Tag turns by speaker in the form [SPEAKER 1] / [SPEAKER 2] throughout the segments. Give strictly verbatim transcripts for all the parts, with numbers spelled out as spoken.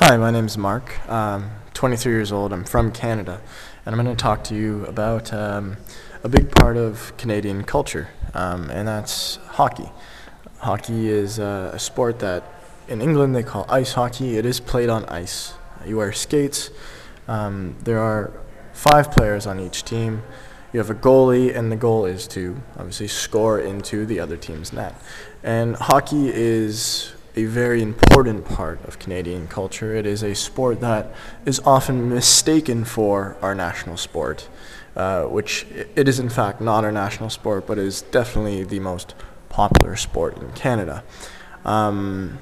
[SPEAKER 1] Hi, my name is Mark. Um, twenty-three years old. I'm from Canada, and I'm going to talk to you about um, a big part of Canadian culture, um, and that's hockey. Hockey is uh, a sport that in England they call ice hockey. It is played on ice. You wear skates. Um, there are five players on each team. You have a goalie, and the goal is to obviously score into the other team's net. And hockey is a very important part of Canadian culture. It is a sport that is often mistaken for our national sport, uh, which it is in fact not our national sport, but is definitely the most popular sport in Canada. Um,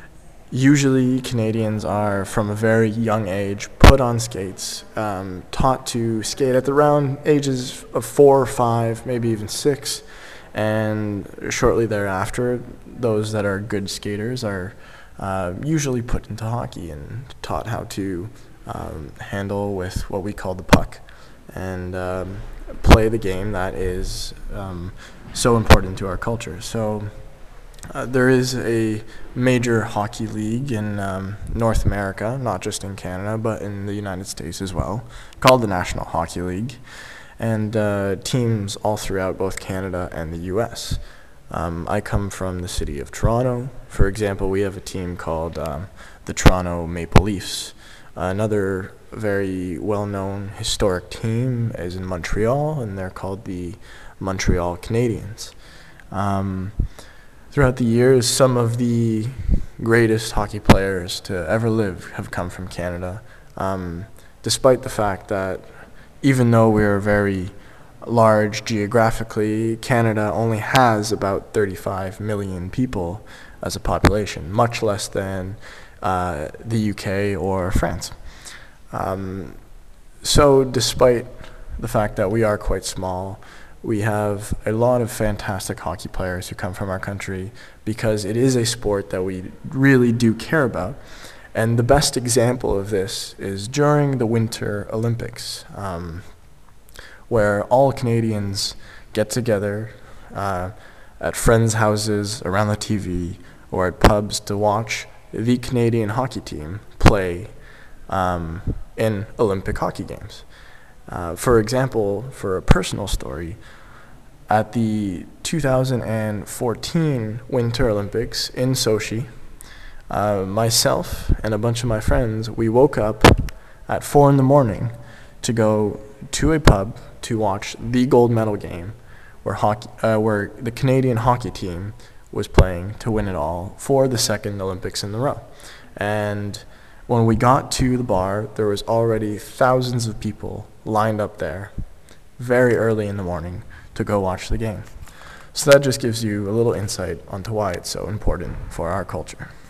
[SPEAKER 1] usually Canadians are, from a very young age, put on skates, um, taught to skate at the around ages of four or five, maybe even six, and shortly thereafter, those that are good skaters are uh, usually put into hockey and taught how to um, handle with what we call the puck and um, play the game that is um, so important to our culture. So uh, there is a major hockey league in um, North America, not just in Canada, but in the United States as well, called the National Hockey League, and uh, teams all throughout both Canada and the U S Um, I come from the city of Toronto. For example, we have a team called um, the Toronto Maple Leafs. Another very well-known historic team is in Montreal, and they're called the Montreal Canadiens. Um, throughout the years, some of the greatest hockey players to ever live have come from Canada, um, despite the fact that even though we're very large geographically, Canada only has about thirty-five million people as a population, much less than uh, the U K or France. Um, so despite the fact that we are quite small, we have a lot of fantastic hockey players who come from our country because it is a sport that we really do care about. And the best example of this is during the Winter Olympics, um, where all Canadians get together uh, at friends' houses, around the T V, or at pubs to watch the Canadian hockey team play um, in Olympic hockey games. Uh, for example, for a personal story, at the two thousand fourteen Winter Olympics in Sochi, uh, myself and a bunch of my friends, we woke up at four in the morning to go to a pub to watch the gold medal game where hockey, uh, where the Canadian hockey team was playing to win it all for the second Olympics in a row. And when we got to the bar, there was already thousands of people lined up there very early in the morning to go watch the game. So that just gives you a little insight onto why it's so important for our culture.